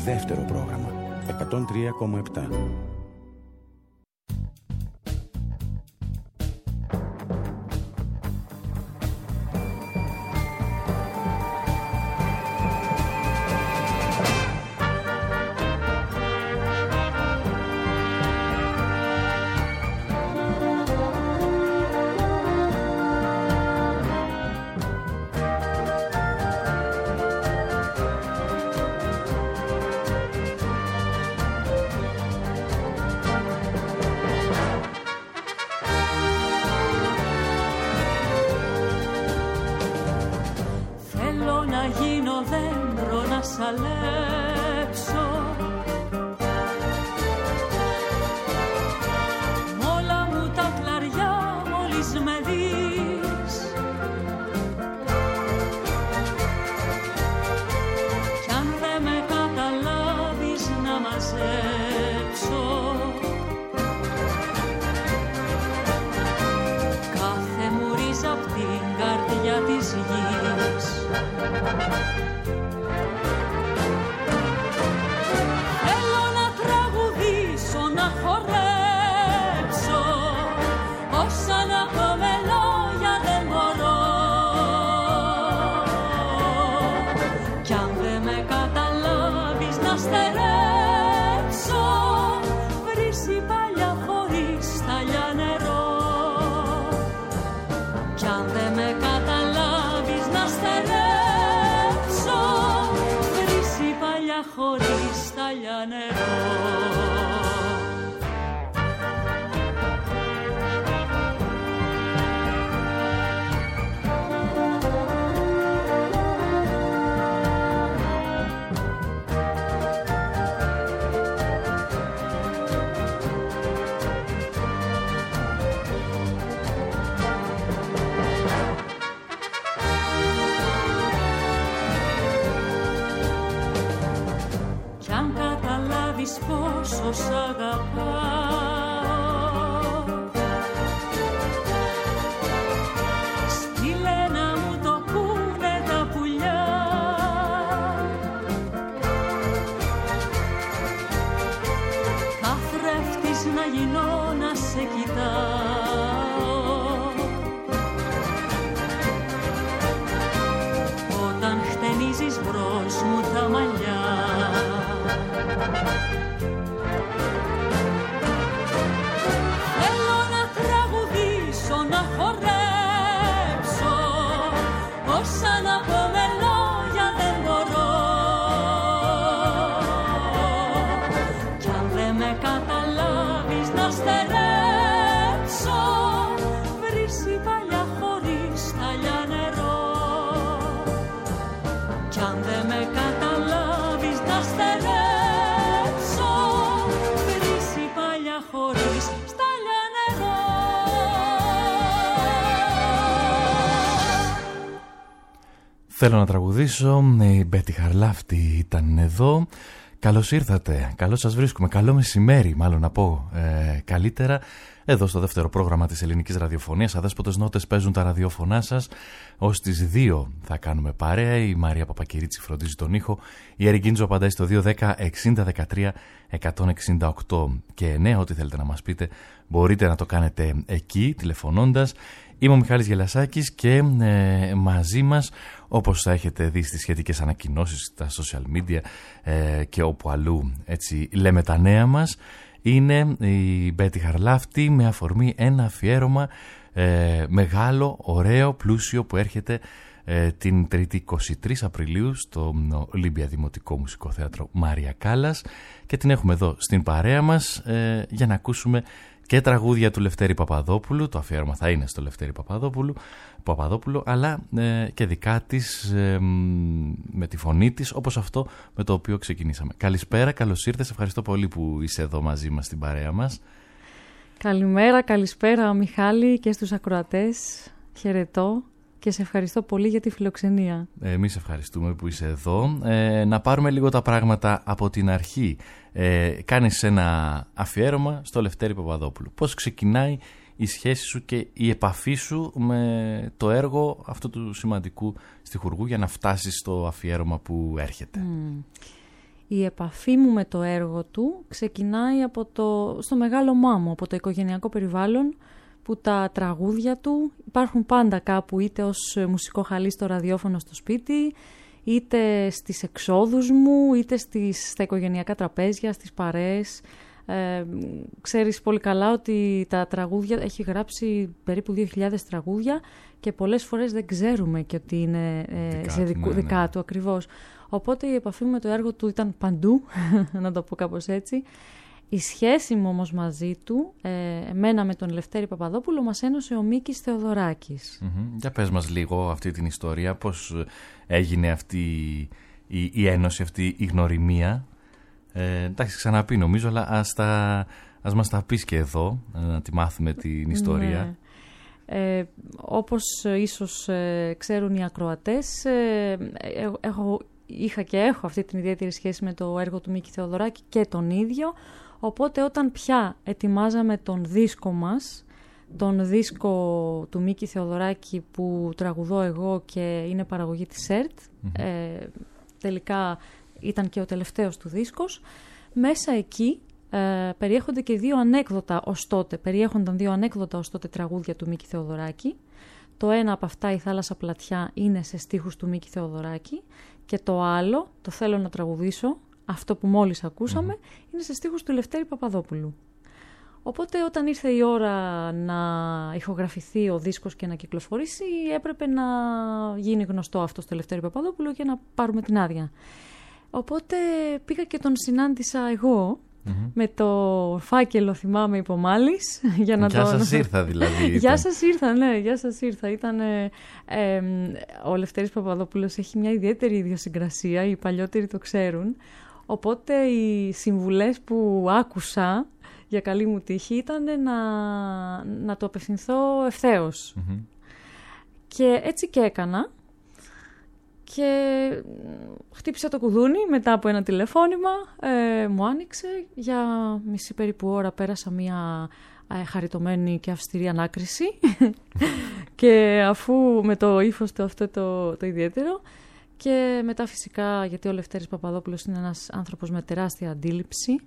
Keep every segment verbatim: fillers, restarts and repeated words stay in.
δεύτερο πρόγραμμα εκατόν τρία κόμμα επτά. Πόσο σ' αγαπάω, στείλε να μου το πούνε τα πουλιά, καθρέφτης να γίνω να σε κοιτάω, όταν χτενίζεις μπρος μου τα μαλλιά. Θέλω να τραγουδήσω, να χορέψω, όσα να πω με λόγια δεν μπορώ. Κι αν δεν με καταλάβεις να στερέψω, βρύση παλιά χωρίς ταλιά νερό. Κι αν δεν με καταλάβεις να στερέψω, χωρίς στάλια νερό. Θέλω να τραγουδήσω. Η Μπέτη Χαρλάφτη ήταν εδώ. Καλώς ήρθατε, καλώς σας βρίσκουμε. Καλό μεσημέρι, μάλλον να πω ε, καλύτερα. Εδώ στο δεύτερο πρόγραμμα της ελληνικής ραδιοφωνίας. Αδέσποτες νότες παίζουν τα ραδιόφωνά σας. Ως τις δύο θα κάνουμε παρέα. Η Μαρία Παπακυρίτσι φροντίζει τον ήχο. Η Ερικίντζο απαντάει στο δύο ένα μηδέν εξήντα δεκατρία εκατόν εξήντα οκτώ και εννέα. Ό,τι θέλετε να μας πείτε μπορείτε να το κάνετε εκεί τηλεφωνώντας. Είμαι ο Μιχάλης Γελασάκης και ε, μαζί μας, όπως θα έχετε δει στις σχετικές ανακοινώσεις στα social media ε, και όπου αλλού έτσι λέμε τα νέα μας, είναι η Μπέτη Χαρλάφτη με αφορμή ένα αφιέρωμα ε, μεγάλο, ωραίο, πλούσιο που έρχεται ε, την Τρίτη είκοσι τρεις Απριλίου στο Ολύμπια Δημοτικό Μουσικό Θέατρο Μάρια Κάλλας και την έχουμε εδώ στην παρέα μας ε, για να ακούσουμε και τραγούδια του Λευτέρη Παπαδόπουλου. Το αφιέρωμα θα είναι στο Λευτέρη Παπαδόπουλου, Παπαδόπουλο, αλλά ε, και δικά της ε, με τη φωνή της, όπως αυτό με το οποίο ξεκινήσαμε. Καλησπέρα, καλώς ήρθες, ευχαριστώ πολύ που είσαι εδώ μαζί μας στην παρέα μας. Καλημέρα, καλησπέρα Μιχάλη και στους ακροατές, χαιρετώ και σε ευχαριστώ πολύ για τη φιλοξενία. Εμείς ευχαριστούμε που είσαι εδώ. Ε, να πάρουμε λίγο τα πράγματα από την αρχή. Ε, κάνεις ένα αφιέρωμα στο Λευτέρη Παπαδόπουλου. Πώς ξεκινάει η σχέση σου και η επαφή σου με το έργο αυτού του σημαντικού στιχουργού για να φτάσεις στο αφιέρωμα που έρχεται? Mm. Η επαφή μου με το έργο του ξεκινάει από το, στο μεγάλο μάμο, από το οικογενειακό περιβάλλον, που τα τραγούδια του υπάρχουν πάντα κάπου, είτε ως μουσικό χαλί στο ραδιόφωνο στο σπίτι, είτε στις εξόδους μου, είτε στις, στα οικογενειακά τραπέζια, στις παρέες. Ε, ξέρεις πολύ καλά ότι τα τραγούδια, έχει γράψει περίπου δύο χιλιάδες τραγούδια και πολλές φορές δεν ξέρουμε και ότι είναι ε, δικά, σε δικού, ναι, ναι. δικά του ακριβώς. Οπότε η επαφή μου με το έργο του ήταν παντού, να το πω κάπως έτσι. Η σχέση μου όμως μαζί του, ε, εμένα με τον Λευτέρη Παπαδόπουλο, μας ένωσε ο Μίκης Θεοδωράκης. Mm-hmm. Για πες μας λίγο αυτή την ιστορία, πώς έγινε αυτή η, η ένωση, αυτή η γνωριμία. Ε, εντάξει, ξαναπεί νομίζω, αλλά ας, τα, ας μας τα πεις και εδώ, να τη μάθουμε την ιστορία. Ναι. Ε, όπως ίσως ε, ξέρουν οι ακροατές, ε, έχω, είχα και έχω αυτή την ιδιαίτερη σχέση με το έργο του Μίκη Θεοδωράκη και τον ίδιο, οπότε όταν πια ετοιμάζαμε τον δίσκο μας, τον δίσκο του Μίκη Θεοδωράκη που τραγουδώ εγώ και είναι παραγωγή της ΕΡΤ, mm-hmm. ε, τελικά ήταν και ο τελευταίος του δίσκος, μέσα εκεί ε, περιέχονται και δύο ανέκδοτα ως τότε, περιέχονταν δύο ανέκδοτα ως τότε τραγούδια του Μίκη Θεοδωράκη. Το ένα από αυτά, η Θάλασσα Πλατιά, είναι σε στίχους του Μίκη Θεοδωράκη και το άλλο, το Θέλω να τραγουδήσω, αυτό που μόλις ακούσαμε, mm-hmm. είναι σε στίχους του Λευτέρη Παπαδόπουλου. Οπότε όταν ήρθε η ώρα να ηχογραφηθεί ο δίσκος και να κυκλοφορήσει, έπρεπε να γίνει γνωστό αυτό στο Λευτέρη Παπαδόπουλο και να πάρουμε την άδεια. Οπότε πήγα και τον συνάντησα εγώ, mm-hmm. με το φάκελο, θυμάμαι, υπομάλης. Για να Γεια τον... σας ήρθα δηλαδή. Γεια σας ήρθα, ναι, γεια σας ήρθα. Ήταν, ε, ε, ο Λευτέρης Παπαδόπουλος έχει μια ιδιαίτερη ιδιοσυγκρασία, οι παλιότεροι το ξέρουν. Οπότε οι συμβουλές που άκουσα, για καλή μου τύχη, ήταν να, να το απευθυνθώ ευθέως. Mm-hmm. Και έτσι και έκανα. Και χτύπησα το κουδούνι μετά από ένα τηλεφώνημα, ε, μου άνοιξε, για μισή περίπου ώρα πέρασα μια ε, χαριτωμένη και αυστηρή ανάκριση και αφού με το ύφος του αυτό το, το ιδιαίτερο, και μετά φυσικά, γιατί ο Λευτέρης Παπαδόπουλος είναι ένας άνθρωπος με τεράστια αντίληψη,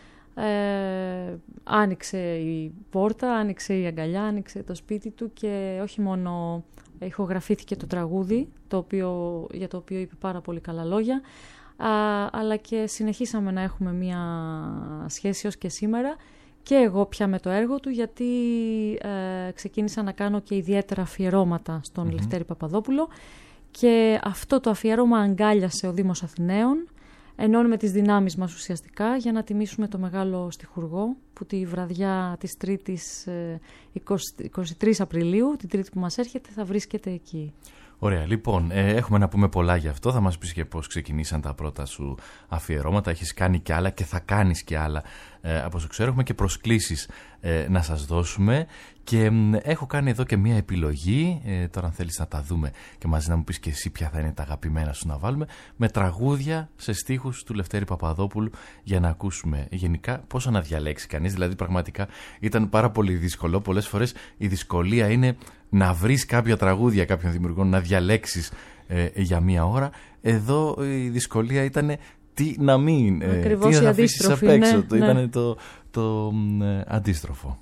ε, άνοιξε η πόρτα, άνοιξε η αγκαλιά, άνοιξε το σπίτι του και όχι μόνο ηχογραφήθηκε το τραγούδι, το οποίο, για το οποίο είπε πάρα πολύ καλά λόγια, α, αλλά και συνεχίσαμε να έχουμε μια σχέση ως και σήμερα, και εγώ πια με το έργο του, γιατί ε, ξεκίνησα να κάνω και ιδιαίτερα αφιερώματα στον mm-hmm. Λευτέρη Παπαδόπουλο, και αυτό το αφιέρωμα αγκάλιασε ο Δήμος Αθηναίων. Ενώνουμε τις δυνάμεις μας ουσιαστικά για να τιμήσουμε το μεγάλο στιχουργό, που τη βραδιά της Τρίτης εικοστή τρίτη Απριλίου, την Τρίτη που μας έρχεται, θα βρίσκεται εκεί. Ωραία, λοιπόν, ε, έχουμε να πούμε πολλά γι' αυτό. Θα μας πεις και πώς ξεκινήσαν τα πρώτα σου αφιερώματα. Έχεις κάνει και άλλα και θα κάνεις και άλλα, ε, από όσο ξέρω. Έχουμε και προσκλήσεις ε, να σας δώσουμε. Και ε, έχω κάνει εδώ και μία επιλογή. Ε, τώρα αν θέλεις να τα δούμε και μαζί να μου πεις και εσύ ποια θα είναι τα αγαπημένα σου να βάλουμε. Με τραγούδια σε στίχους του Λευτέρη Παπαδόπουλου, για να ακούσουμε γενικά πόσο να διαλέξει κανείς. Δηλαδή πραγματικά ήταν πάρα πολύ δύσκολο. Πολλές φορές η δυσκολία είναι να βρεις κάποια τραγούδια κάποιων δημιουργών, να διαλέξεις ε, για μία ώρα. Εδώ η δυσκολία ήταν τι να μην, ε, τι να αφήσεις απ' έξω. Ναι, το, ναι. Ήταν το, το ε, αντίστροφο.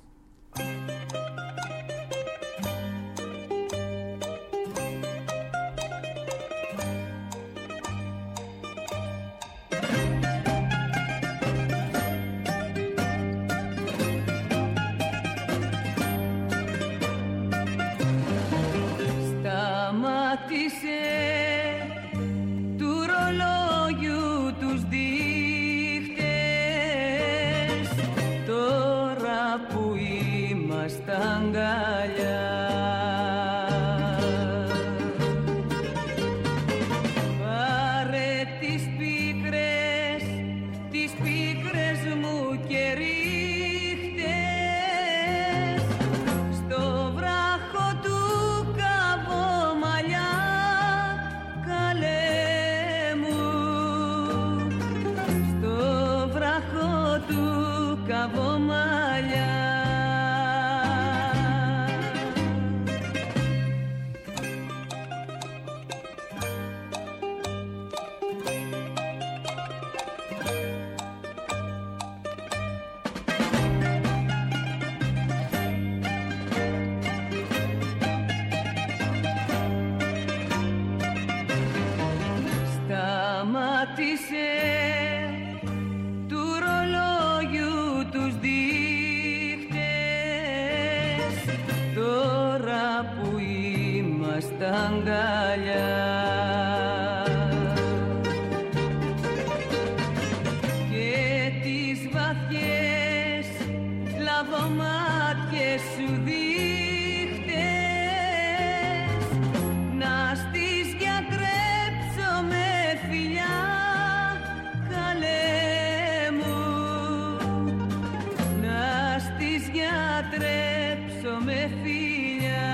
Τώρα που σταμάτησε του ρολόγιου τους δείχτες, τώρα που είμαστε αγκαλιά. Και τις βαθιές λαβομάτιες σου δείχτες, να στις γιατρέψω με φιλιά, καλέ μου, να στις γιατρέψω με φιλιά.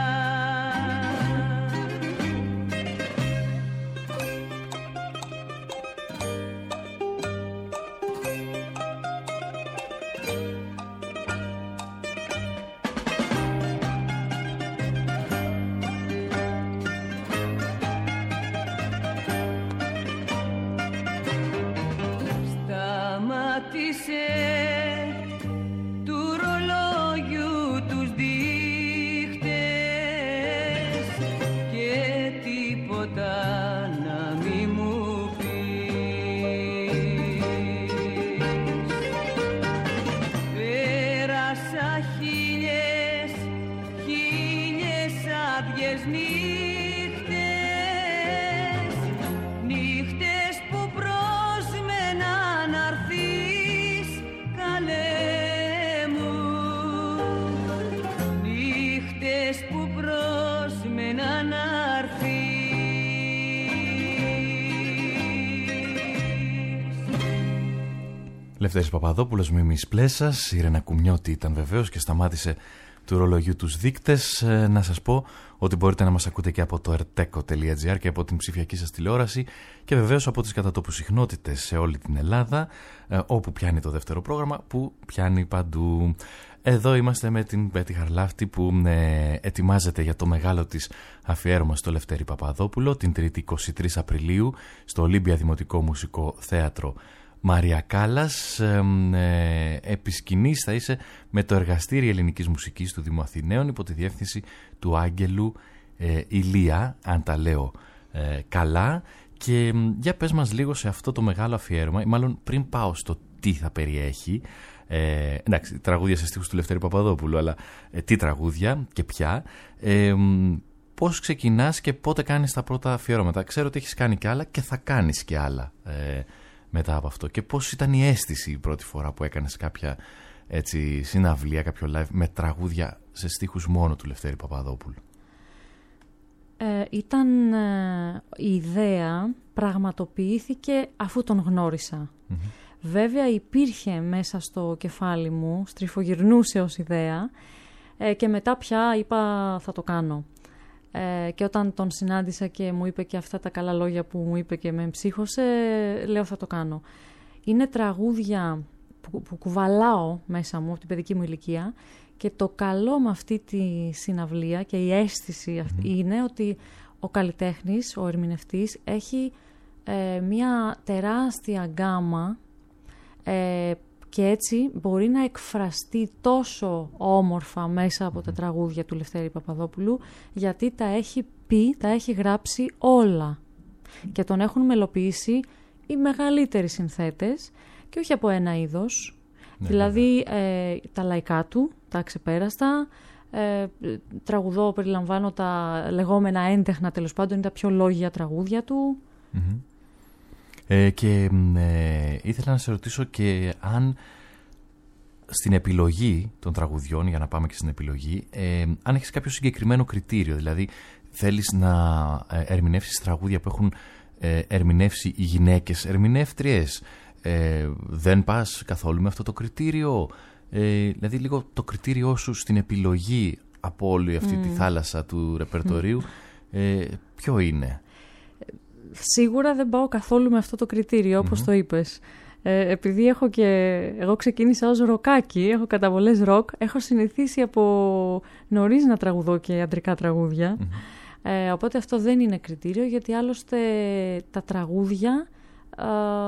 Σταμάτησε του ρολόγιου τους δείχτες και τίποτα να μη μου πεις. Πέρασα χίλιες, χίλιες άδειες νύχτες, νύχτες που πρόσμενα να'ρθείς, καλέ μου, νύχτες που πρόσμενα να'ρθείς. Λευτέρης Παπαδόπουλος, Μίμης Πλέσας, η Ρένα Κουμιώτη ήταν βεβαίως και σταμάτησε του ρολογιού τους δείκτες. Ε, να σας πω ότι μπορείτε να μας ακούτε και από το ερτέκο τελεία τζι άρ και από την ψηφιακή σας τηλεόραση και βεβαίως από τις κατατόπου συχνότητες σε όλη την Ελλάδα, ε, όπου πιάνει το δεύτερο πρόγραμμα, που πιάνει παντού. Εδώ είμαστε με την Μπέτη Χαρλάφτη που ε, ετοιμάζεται για το μεγάλο της αφιέρωμα στο Λευτέρη Παπαδόπουλο την Τρίτη εικοστή τρίτη Απριλίου στο Ολύμπια Δημοτικό Μουσικό Θέατρο Μαρία Κάλλας. Ε, ε, επί σκηνής θα είσαι με το Εργαστήρι Ελληνικής Μουσικής του Δήμου Αθηναίων υπό τη διεύθυνση του Άγγελου ε, Ηλία, αν τα λέω ε, καλά. Και ε, για πες μας λίγο σε αυτό το μεγάλο αφιέρωμα, ή μάλλον πριν πάω στο τι θα περιέχει. Ε, εντάξει, τραγούδια σε στίχους του Λευτέρη Παπαδόπουλου, αλλά ε, τι τραγούδια και ποια. Ε, πώς ξεκινάς και πότε κάνεις τα πρώτα αφιέρωματα? Ξέρω ότι έχεις κάνει και άλλα και θα κάνεις και άλλα ε, μετά από αυτό. Και πώς ήταν η αίσθηση η πρώτη φορά που έκανες κάποια έτσι, συναυλία, κάποιο live με τραγούδια σε στίχους μόνο του Λευτέρη Παπαδόπουλου? Ε, ήταν ε, η ιδέα πραγματοποιήθηκε αφού τον γνώρισα. Mm-hmm. Βέβαια υπήρχε μέσα στο κεφάλι μου, στριφογυρνούσε ως ιδέα ε, και μετά πια είπα θα το κάνω. Ε, και όταν τον συνάντησα και μου είπε και αυτά τα καλά λόγια που μου είπε και με εμψύχωσε, λέω θα το κάνω. Είναι τραγούδια που, που κουβαλάω μέσα μου από την παιδική μου ηλικία και το καλό με αυτή τη συναυλία και η αίσθηση αυτή mm-hmm. είναι ότι ο καλλιτέχνης, ο ερμηνευτής έχει ε, μια τεράστια γκάμα ε, και έτσι μπορεί να εκφραστεί τόσο όμορφα μέσα από τα τραγούδια του Λευτέρη Παπαδόπουλου, γιατί τα έχει πει, τα έχει γράψει όλα και τον έχουν μελοποιήσει οι μεγαλύτεροι συνθέτες και όχι από ένα είδος. Ναι, δηλαδή ε, τα λαϊκά του, τα αξεπέραστα, ε, τραγουδώ, περιλαμβάνω τα λεγόμενα έντεχνα, τέλος πάντων, είναι τα πιο λόγια τραγούδια του. Mm-hmm. Ε, και ε, ήθελα να σε ρωτήσω και αν στην επιλογή των τραγουδιών, για να πάμε και στην επιλογή, ε, αν έχεις κάποιο συγκεκριμένο κριτήριο, δηλαδή θέλεις να ερμηνεύσεις τραγούδια που έχουν ε, ερμηνεύσει οι γυναίκες ερμηνεύτριες, ε, δεν πας καθόλου με αυτό το κριτήριο, ε, δηλαδή λίγο το κριτήριό σου στην επιλογή από όλη αυτή mm. τη θάλασσα του ρεπερτορίου, ε, ποιο είναι? Σίγουρα δεν πάω καθόλου με αυτό το κριτήριο, όπως mm-hmm. το είπες. Ε, επειδή έχω και... εγώ ξεκίνησα ως ροκάκι, έχω καταβολές ροκ, έχω συνηθίσει από νωρίς να τραγουδώ και αντρικά τραγούδια. Mm-hmm. Ε, οπότε αυτό δεν είναι κριτήριο, γιατί άλλωστε τα τραγούδια ε,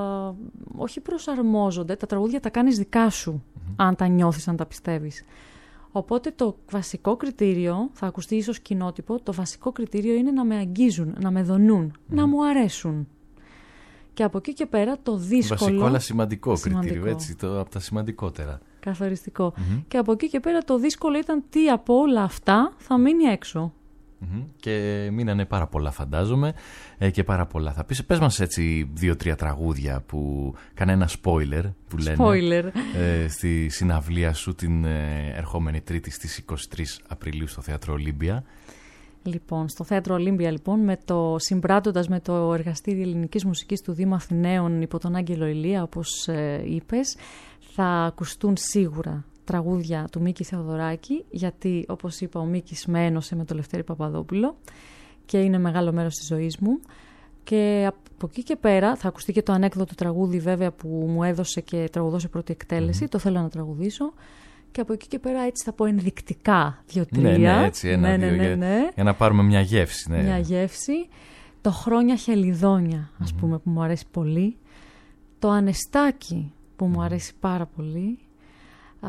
όχι προσαρμόζονται, τα τραγούδια τα κάνεις δικά σου, mm-hmm. αν τα νιώθεις, αν τα πιστεύεις. Οπότε το βασικό κριτήριο, θα ακουστεί ίσως κοινότυπο, το βασικό κριτήριο είναι να με αγγίζουν, να με δονούν, mm. να μου αρέσουν. Και από εκεί και πέρα το δύσκολο... Βασικό αλλά σημαντικό, σημαντικό. κριτήριο, έτσι, το, από τα σημαντικότερα. Καθοριστικό. Mm-hmm. Και από εκεί και πέρα το δύσκολο ήταν τι από όλα αυτά θα μείνει έξω. Mm-hmm. Και μείνανε πάρα πολλά, φαντάζομαι, ε, και πάρα πολλά. Θα πεις, πες μας έτσι δύο-τρία τραγούδια που κανένα spoiler που λένε Spoiler. Ε, στη συναυλία σου την ε, ερχόμενη Τρίτη στις είκοσι τρεις Απριλίου στο Θέατρο Ολύμπια. Λοιπόν, στο Θέατρο Ολύμπια, λοιπόν, με το, συμπράττοντας με το Εργαστήριο Ελληνικής Μουσικής του Δήμου Αθηναίων υπό τον Άγγελο Ηλία, όπως ε, είπες, θα ακουστούν σίγουρα τραγούδια του Μίκη Θεοδωράκη, γιατί, όπως είπα, ο Μίκης με ένωσε με τον Λευτέρη Παπαδόπουλο και είναι μεγάλο μέρος της ζωής μου. Και από εκεί και πέρα θα ακουστεί και το ανέκδοτο τραγούδι, βέβαια, που μου έδωσε και τραγουδώσε πρώτη εκτέλεση, mm-hmm. το θέλω να τραγουδήσω. Και από εκεί και πέρα έτσι θα πω ενδεικτικά δύο-τρία. Ναι, ναι, έτσι, ένα, ναι, δύο, ναι, ναι, ναι. Για, για να πάρουμε μια γεύση. Ναι. Μια γεύση. Το Χρόνια Χελιδόνια, ας mm-hmm. πούμε, που μου αρέσει πολύ. Το Ανεστάκι, που μου αρέσει πάρα πολύ. Α,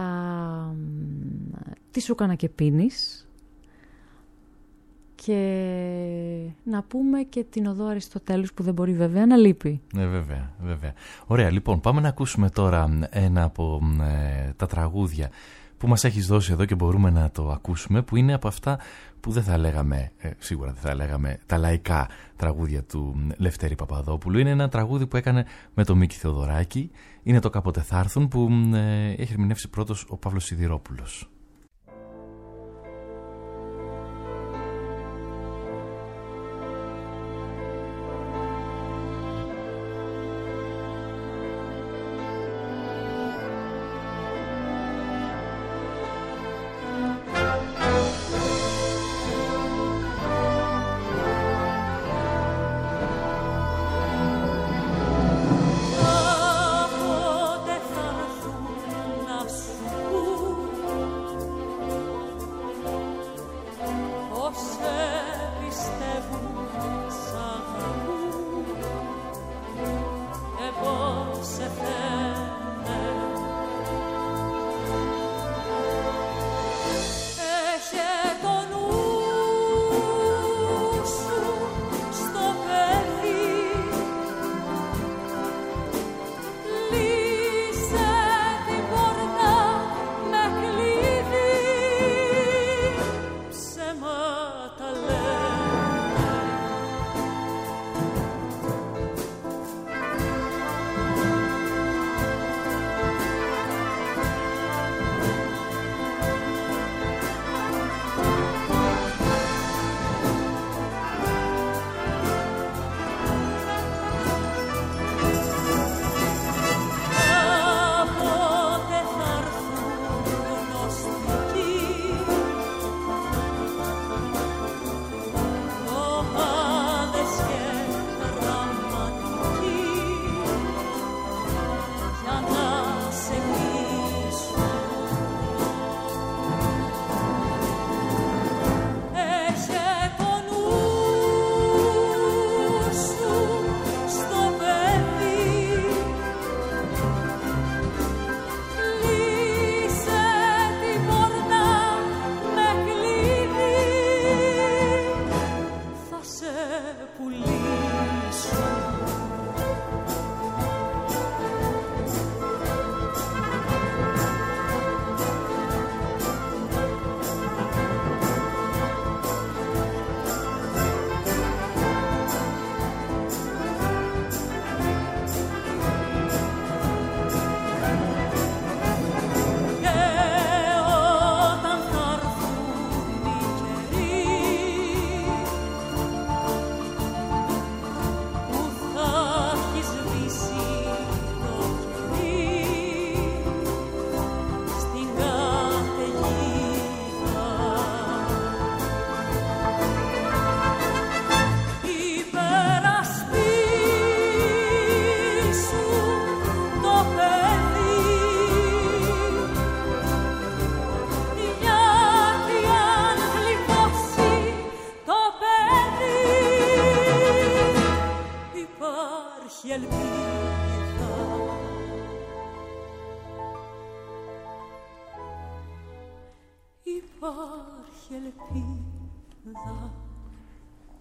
τι σου έκανα και πίνεις. Και να πούμε και την Οδό Αριστοτέλους, που δεν μπορεί βέβαια να λείπει. Ναι, βέβαια, βέβαια. Ωραία, λοιπόν, πάμε να ακούσουμε τώρα ένα από ε, τα τραγούδια που μας έχεις δώσει εδώ και μπορούμε να το ακούσουμε, που είναι από αυτά που δεν θα λέγαμε, ε, σίγουρα δεν θα λέγαμε τα λαϊκά τραγούδια του Λευτέρη Παπαδόπουλου. Είναι ένα τραγούδι που έκανε με τον Μίκη Θεοδωράκη. Είναι το «Κάποτε θα έρθουν», που ε, έχει ερμηνεύσει πρώτος ο Παύλος Σιδηρόπουλος.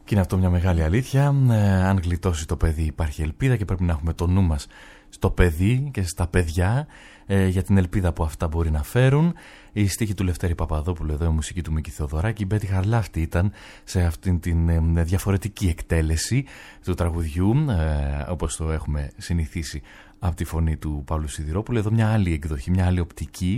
Και είναι αυτό μια μεγάλη αλήθεια. Ε, αν γλιτώσει το παιδί υπάρχει ελπίδα και πρέπει να έχουμε το νου μας στο παιδί και στα παιδιά ε, για την ελπίδα που αυτά μπορεί να φέρουν. Η στίχη του Λευτέρη Παπαδόπουλου, εδώ η μουσική του Μίκη Θεοδωράκη. Η Μπέτη Χαρλάφτη ήταν σε αυτήν την ε, διαφορετική εκτέλεση του τραγουδιού, ε, όπως το έχουμε συνηθίσει από τη φωνή του Παύλου Σιδηρόπουλου. Εδώ μια άλλη εκδοχή, μια άλλη οπτική.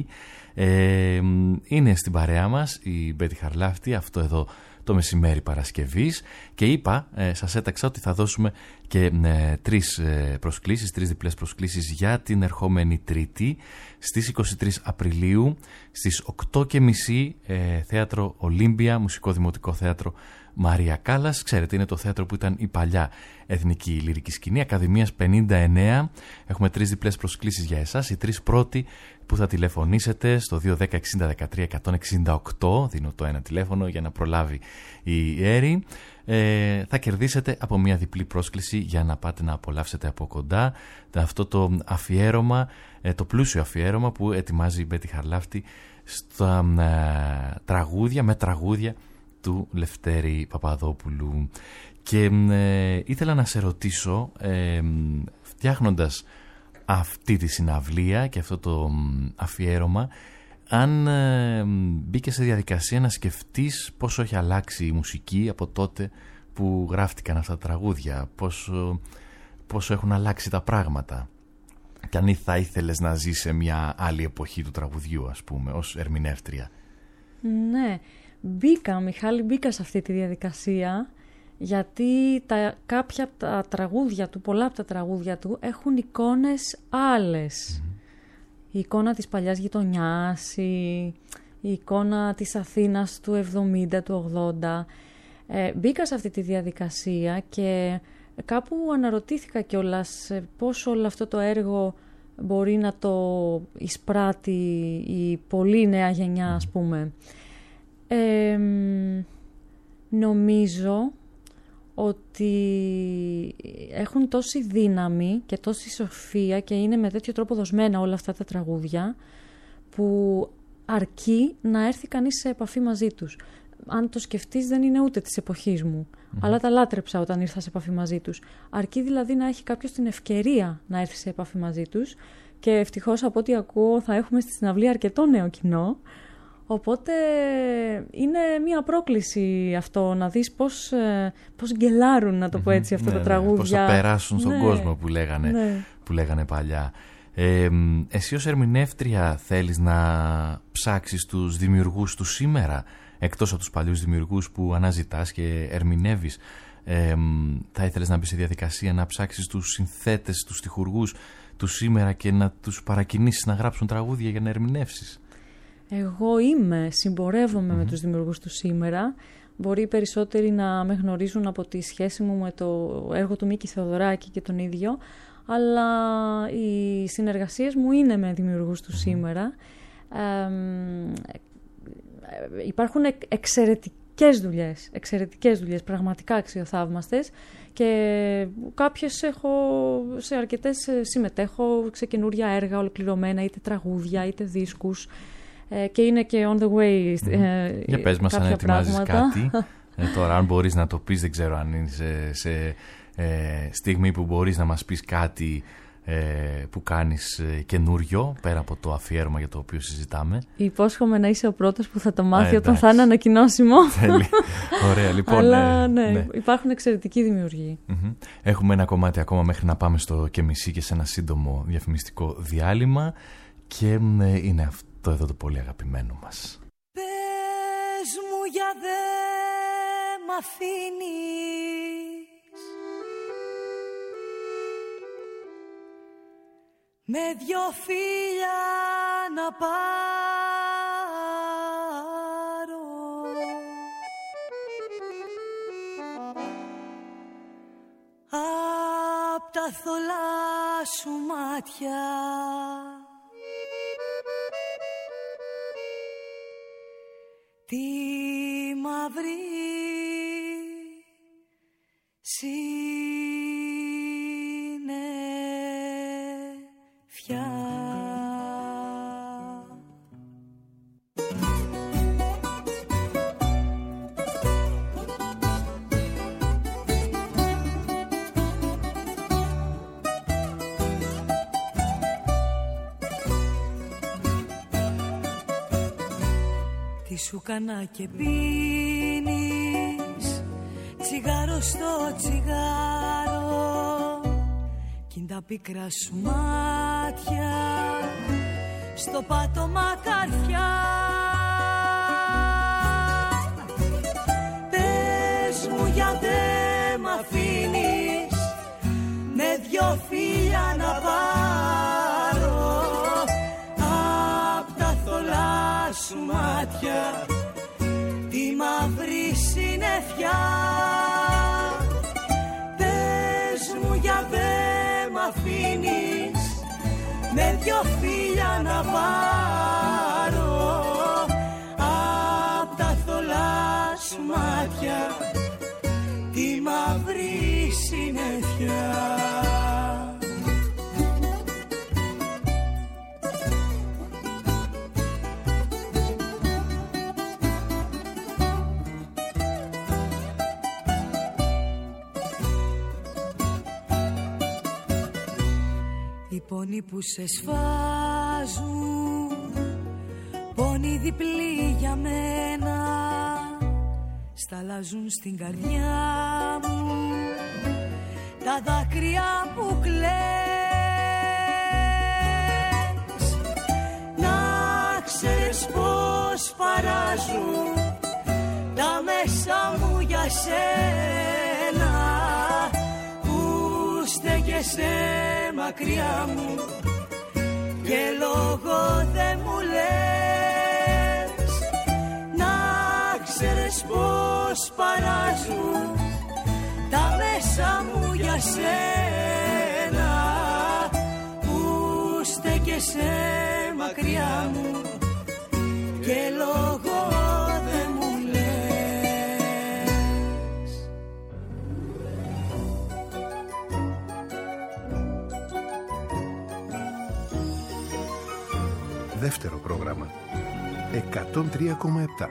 Ε, είναι στην παρέα μας η Μπέτη Χαρλάφτη αυτό εδώ το μεσημέρι Παρασκευής και είπα, ε, σας έταξα ότι θα δώσουμε και ε, τρεις ε, προσκλήσεις, τρεις διπλές προσκλήσεις για την ερχόμενη Τρίτη στις είκοσι τρεις Απριλίου στις οκτώ και μισή ε, Θέατρο Ολύμπια, Μουσικό Δημοτικό Θέατρο Μαρία Κάλλας. Ξέρετε, είναι το θέατρο που ήταν η παλιά Εθνική Λυρική Σκηνή, Ακαδημίας πενήντα εννέα. Έχουμε τρεις διπλές προσκλήσεις για εσάς. Οι τρεις πρώτοι που θα τηλεφωνήσετε στο δύο ένα μηδέν εξήντα δεκατρία εκατόν εξήντα οκτώ, δίνω το ένα τηλέφωνο για να προλάβει η Έρη, ε, θα κερδίσετε από μια διπλή πρόσκληση για να πάτε να απολαύσετε από κοντά αυτό το αφιέρωμα, ε, το πλούσιο αφιέρωμα που ετοιμάζει η Μπέτη Χαρλάφτη στα ε, τραγούδια, με τραγούδια του Λευτέρη Παπαδόπουλου. Και ε, ήθελα να σε ρωτήσω, ε, φτιάχνοντας αυτή τη συναυλία και αυτό το αφιέρωμα, αν ε, μπήκε σε διαδικασία να σκεφτείς πόσο έχει αλλάξει η μουσική από τότε που γράφτηκαν αυτά τα τραγούδια, πόσο, πόσο έχουν αλλάξει τα πράγματα, και αν θα ήθελες να ζεις σε μια άλλη εποχή του τραγουδιού, ας πούμε, ως ερμηνεύτρια. Ναι, μπήκα, Μιχάλη, μπήκα σε αυτή τη διαδικασία, γιατί τα, κάποια από τα τραγούδια του, πολλά από τα τραγούδια του έχουν εικόνες άλλες. Mm-hmm. Η εικόνα της παλιάς γειτονιάς, η, η εικόνα της Αθήνας του εβδομήντα, του ογδόντα. Ε, μπήκα σε αυτή τη διαδικασία και κάπου αναρωτήθηκα κιόλας πώς όλο αυτό το έργο μπορεί να το εισπράττει η πολύ νέα γενιά, ας πούμε. Ε, νομίζω ότι έχουν τόση δύναμη και τόση σοφία και είναι με τέτοιο τρόπο δοσμένα όλα αυτά τα τραγούδια που αρκεί να έρθει κανείς σε επαφή μαζί τους. Αν το σκεφτείς, δεν είναι ούτε της εποχής μου, mm-hmm. αλλά τα λάτρεψα όταν ήρθα σε επαφή μαζί τους. Αρκεί δηλαδή να έχει κάποιος την ευκαιρία να έρθει σε επαφή μαζί τους και ευτυχώς από ό,τι ακούω θα έχουμε στη συναυλία αρκετό νέο κοινό. Οπότε είναι μια πρόκληση αυτό, να δεις πώς, πώς γκελάρουν, να το πω έτσι, αυτά ναι, τα τραγούδια. Πώς θα περάσουν στον ναι, κόσμο που λέγανε, ναι. που λέγανε παλιά. Ε, εσύ ως ερμηνεύτρια θέλεις να ψάξεις τους δημιουργούς του σήμερα, εκτός από τους παλιούς δημιουργούς που αναζητάς και ερμηνεύεις? Ε, θα ήθελες να μπεις σε διαδικασία να ψάξεις τους συνθέτες, τους στιχουργούς του σήμερα και να τους παρακινήσεις να γράψουν τραγούδια για να ερμηνεύσεις? Εγώ είμαι, συμπορεύομαι mm-hmm. με τους δημιουργούς του σήμερα. Μπορεί οι περισσότεροι να με γνωρίζουν από τη σχέση μου με το έργο του Μίκη Θεοδωράκη και τον ίδιο, αλλά οι συνεργασίες μου είναι με δημιουργούς του mm-hmm. σήμερα. Ε, υπάρχουν εξαιρετικές δουλειές, εξαιρετικές δουλειές, πραγματικά αξιοθαύμαστες, και κάποιες έχω, σε αρκετές συμμετέχω, σε καινούρια έργα ολοκληρωμένα, είτε τραγούδια είτε δίσκους. Ε, και είναι και on the way ε, για πες μας αν ετοιμάζεις κάτι ε, τώρα, αν μπορείς να το πεις, δεν ξέρω αν είναι σε, σε ε, στιγμή που μπορείς να μας πεις κάτι ε, που κάνεις ε, καινούριο πέρα από το αφιέρωμα για το οποίο συζητάμε. Υπόσχομαι να είσαι ο πρώτος που θα το μάθει ε, όταν θα είναι ανακοινώσιμο. Ωραία, λοιπόν. Αλλά ε, ναι, ναι, υπάρχουν εξαιρετικοί δημιουργοί. Mm-hmm. Έχουμε ένα κομμάτι ακόμα μέχρι να πάμε στο και μισή και σε ένα σύντομο διαφημιστικό διάλειμμα και ε, είναι αυτό το εδώ το πολύ αγαπημένο μας. Πες μου για δε μ' αφήνεις με δυο φίλια να πάρω απ' τα θολά σου μάτια τη μαύρη συννεφιά. Τι σου κανά και πίνεις τσιγάρο στο τσιγάρο κι είναι τα πικρά σου μάτια στο πάτωμα καρφιά. Πες μου γιατί μ' αφήνεις με δυο φίλια να πάρω απ' τα θολά σου μάτια τη μαύρη συννεφιά. Πες μου για δε μ' αφήνεις με δυο φίλια να πάρω απ' τα θολά σου μάτια τη μαύρη συννεφιά. Οι πόνοι που σε σφάζουν, πόνοι διπλοί για μένα, σταλάζουν στην καρδιά μου τα δάκρυα που κλαις. Να ξέρεις πως παράζουν τα μέσα μου για σένα που στέκεσαι μακριά μου και λόγο δεν μου λες. Να ξέρεις πως παράζουν τα μέσα μου για σένα που στέκεσαι μακριά μου και λόγο δεν μου λες. Δεύτερο πρόγραμμα εκατόν τρία κόμμα επτά.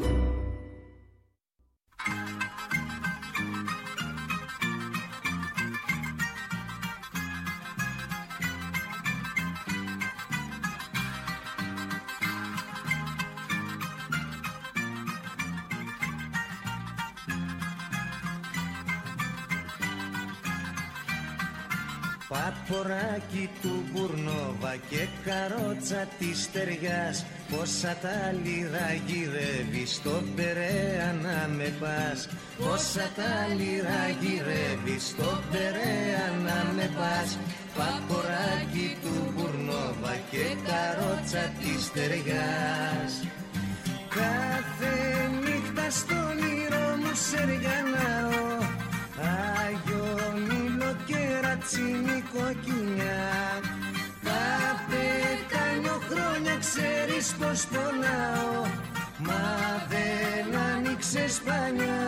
Παποράκι του Μπουρνόβα και καρότσα της Στεριάς, πόσα τα λίρα γυρεύει στον Περαία να με πας. Πόσα τα λίρα γυρεύει στον Περαία να με πας. Παποράκι του Μπουρνόβα και καρότσα της Στεριάς. Κάθε νύχτα στον όνειρο μου σεργανάω, Άγιο Μήλο και ρατσίνη κοκκινιά. Τα πετάνιο χρόνια ξέρεις πως πονάω, μα δεν άνοιξες πανιά.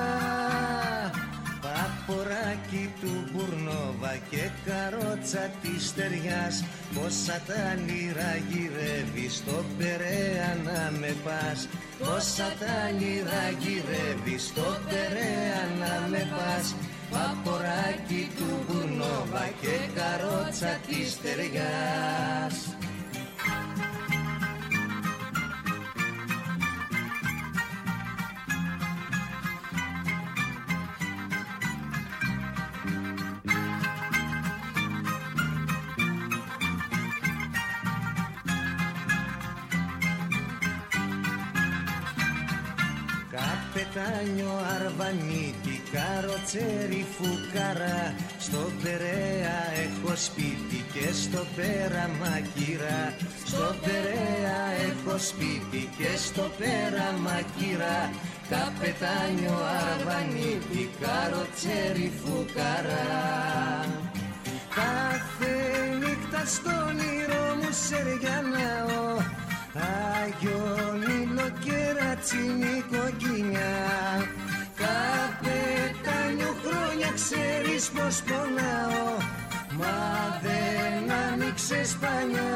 Παποράκι του Μπουρνόβα και καρότσα της Στεριάς, πόσα τα λίρα γυρεύει στον Περαία να με πας. Πόσα τα λίρα γυρεύει στον Περαία να με πας. Παποράκι του Μπουρνόβα και καρότσα της Στεριάς. Καπετάνιο Αρβανίτη, καροτσέρι φουκαρά, στο Περαία έχω σπίτι και στο Πέραμα κυρά. Στο Περαία έχω σπίτι και στο Πέραμα κυρά. Καπετάνιο Αρβανίτη, καροτσέρι φουκαρά. Κάθε νύχτα στον όνειρο μου σεργιανάω, Άγιο Μήλο και ρατσίνη κοκκινιά. Καπετάνιο χρόνια ξέρεις πως πονάω, μα δεν άνοιξες πανιά.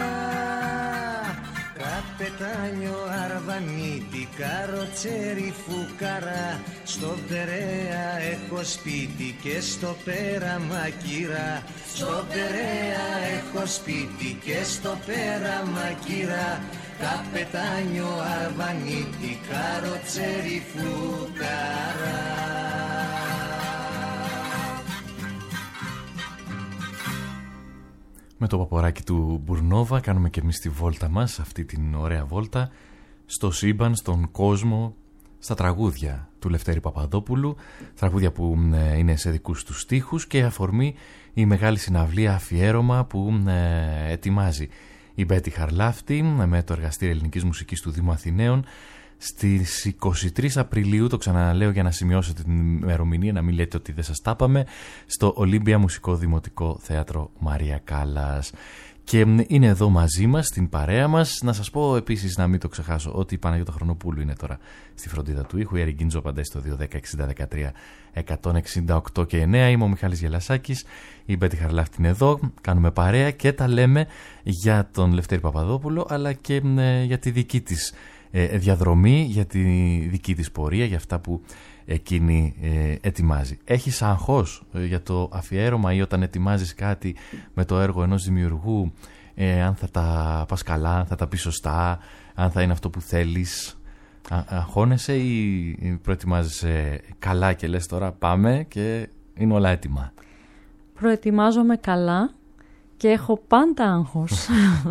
Καπετάνιο Αρβανίτη, καροτσέρι φουκαρά, στο Περαία έχω σπίτι και στο Πέραμα κυρά. Στο Περαία έχω σπίτι και στο Πέραμα κυρά. καπετάνιο αρβανίτη, καροτσέρι φλουκαρά. Με το παποράκι του Μπουρνόβα κάνουμε και εμείς τη βόλτα μας, αυτή την ωραία βόλτα, στο σύμπαν, στον κόσμο, στα τραγούδια του Λευτέρη Παπαδόπουλου, τραγούδια που είναι σε δικούς τους στίχους και αφορμή η μεγάλη συναυλία αφιέρωμα που ε, ετοιμάζει η Μπέτη Χαρλάφτη με το Εργαστήριο Ελληνικής Μουσικής του Δήμου Αθηναίων στις είκοσι τρεις Απριλίου, το ξαναλέω για να σημειώσετε την ημερομηνία, να μην λέτε ότι δεν σας τα είπαμε, στο Ολύμπια Μουσικό Δημοτικό Θέατρο Μαρία Κάλλας. Και είναι εδώ μαζί μας, στην παρέα μας. Να σας πω επίσης, να μην το ξεχάσω, ότι η Παναγιώτα Χρονοπούλου είναι τώρα στη φροντίδα του ήχου. Η Ερική Τζοπαντέ στο δύο δέκα εξήντα δεκατρία εκατόν εξήντα οκτώ και εννέα. Είμαι ο Μιχάλης Γελασάκης. Η Μπέτη Χαρλάφτη είναι εδώ. Κάνουμε παρέα και τα λέμε για τον Λευτέρη Παπαδόπουλο, αλλά και ε, για τη δική της ε, διαδρομή, για τη δική της πορεία, για αυτά που εκείνη ε, ετοιμάζει. Έχεις άγχος ε, για το αφιέρωμα ή όταν ετοιμάζεις κάτι με το έργο ενός δημιουργού, ε, αν θα τα πας καλά, αν θα τα πεις σωστά, αν θα είναι αυτό που θέλεις? Α, αγχώνεσαι ή προετοιμάζεσαι καλά και λες τώρα πάμε και είναι όλα έτοιμα? Προετοιμάζομαι καλά και έχω πάντα άγχος.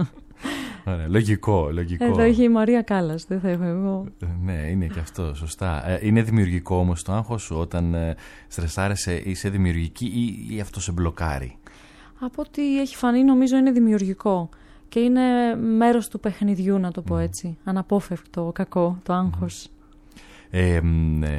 Ωραία, λογικό, λογικό. Εδώ έχει η Μαρία Κάλλας, δεν θα έχω εγώ. Ναι, είναι και αυτό, σωστά. Είναι δημιουργικό όμως το άγχος σου όταν στρεσάρεσαι, είσαι δημιουργική ή, ή αυτό σε μπλοκάρει? Από ό,τι έχει φανεί νομίζω είναι δημιουργικό και είναι μέρος του παιχνιδιού, να το πω έτσι. Mm. Αναπόφευκτο, κακό, το άγχος. Mm. Ε, ε,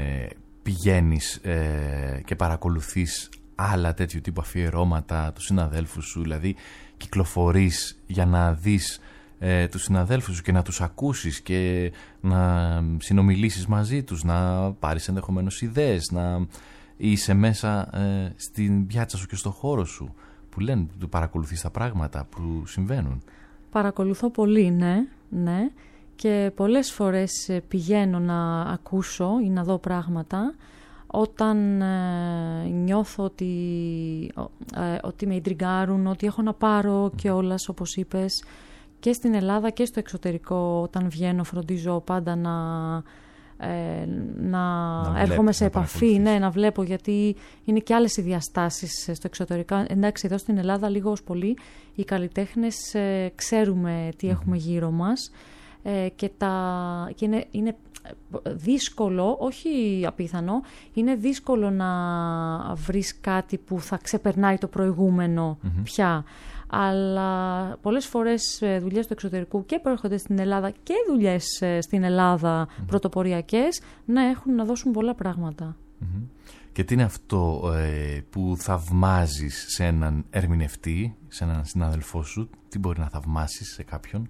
πηγαίνεις ε, και παρακολουθείς άλλα τέτοιου τύπου αφιερώματα του συναδέλφου σου, δηλαδή κυκλοφορείς για να δεις ε, τους συναδέλφους σου και να τους ακούσεις και να συνομιλήσεις μαζί τους, να πάρεις ενδεχομένως ιδέες, να είσαι μέσα ε, στην πιάτσα σου και στο χώρο σου που λένε, του παρακολουθείς τα πράγματα που συμβαίνουν? Παρακολουθώ πολύ, ναι, ναι. Και πολλές φορές πηγαίνω να ακούσω ή να δω πράγματα όταν ε, νιώθω ότι, ε, ότι με ιντριγκάρουν, ότι έχω να πάρω κιόλας, όπως είπες, και στην Ελλάδα και στο εξωτερικό. Όταν βγαίνω φροντίζω πάντα να, ε, να, να έρχομαι βλέπω, σε επαφή, ναι, να βλέπω, γιατί είναι και άλλες οι διαστάσεις στο εξωτερικό. Εντάξει, εδώ στην Ελλάδα λίγο ως πολύ οι καλλιτέχνες ε, ξέρουμε τι mm-hmm. έχουμε γύρω μας. Ε, και, τα, και είναι, είναι δύσκολο, όχι απίθανο, είναι δύσκολο να βρεις κάτι που θα ξεπερνάει το προηγούμενο mm-hmm. πια. Αλλά πολλές φορές δουλειές του εξωτερικού και προέρχονται στην Ελλάδα και δουλειές στην Ελλάδα mm-hmm. πρωτοποριακές να έχουν να δώσουν πολλά πράγματα. Mm-hmm. Και τι είναι αυτό ε, που θαυμάζεις σε έναν ερμηνευτή, σε έναν συνάδελφό σου? Τι μπορεί να θαυμάσεις σε κάποιον?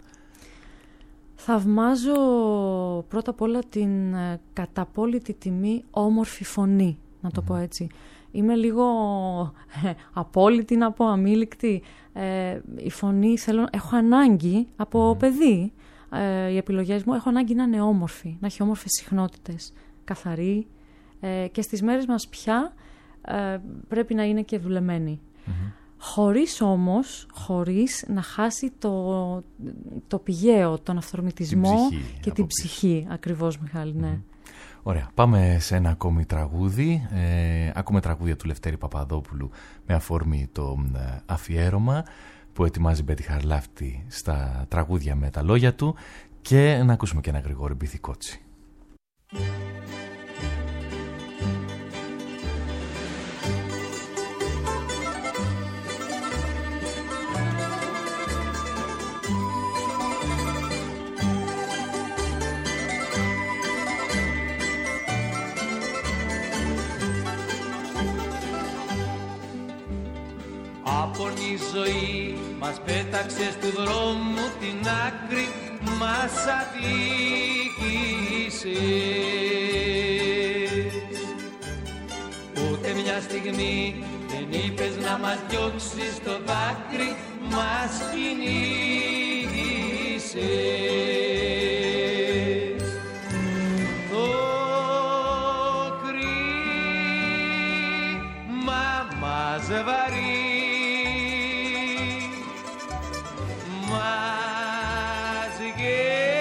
Θαυμάζω πρώτα απ' όλα την ε, καταπόλητη τιμή όμορφη φωνή, να το mm-hmm. πω έτσι. Είμαι λίγο ε, απόλυτη, να πω, αμήλικτη. Ε, η φωνή θέλω, έχω ανάγκη από mm-hmm. παιδί. Ε, οι επιλογές μου έχω ανάγκη να είναι όμορφη, να έχει όμορφες συχνότητες, καθαρή. Ε, και στις μέρες μας πια ε, πρέπει να είναι και δουλεμένη. Mm-hmm. Χωρίς όμως, χωρίς να χάσει το, το πηγαίο, τον αυθορμητισμό την και την πίσω. Ψυχή. Ακριβώς, Μιχάλη, ναι. Mm-hmm. Ωραία, πάμε σε ένα ακόμη τραγούδι. Ε, ακούμε τραγούδια του Λευτέρη Παπαδόπουλου με αφορμή το ε, αφιέρωμα που ετοιμάζει η Μπέτη Χαρλάφτη στα τραγούδια με τα λόγια του, και να ακούσουμε και ένα Γρηγόρη Μπιθικότσι. Η ζωή μας πέταξε του δρόμου την άκρη, μας αδίκησες. Ούτε μια στιγμή δεν είπες να μας διώξεις το δάκρυ, μας κυνήγησες. Το κρίμα μας βαρύ μας γέμισε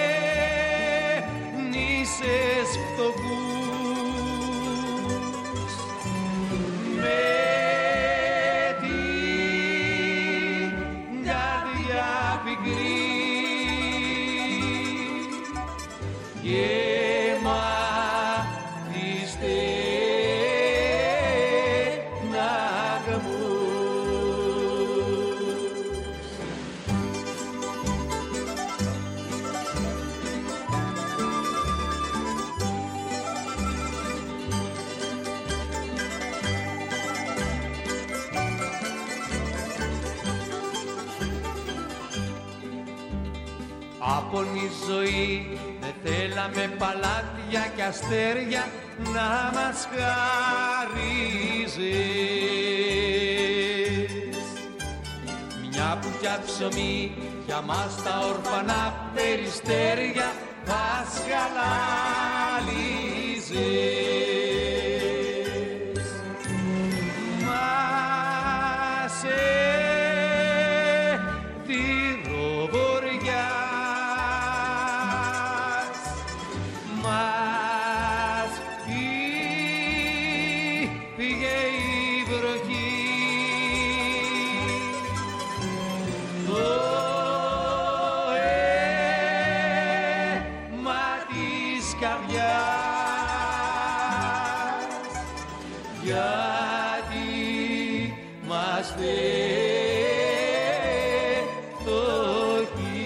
Από η ζωή δεν θέλαμε παλάτια και αστέρια να μας χαρίζεις. Μια πουκιά ψωμί για μας τα ορφανά περιστέρια μας χαλαλίζεις. Μας εθυροβοριάς, μας πήγε η βροχή. Το αίμα της καρδιάς, γιατί μας φτωχοί.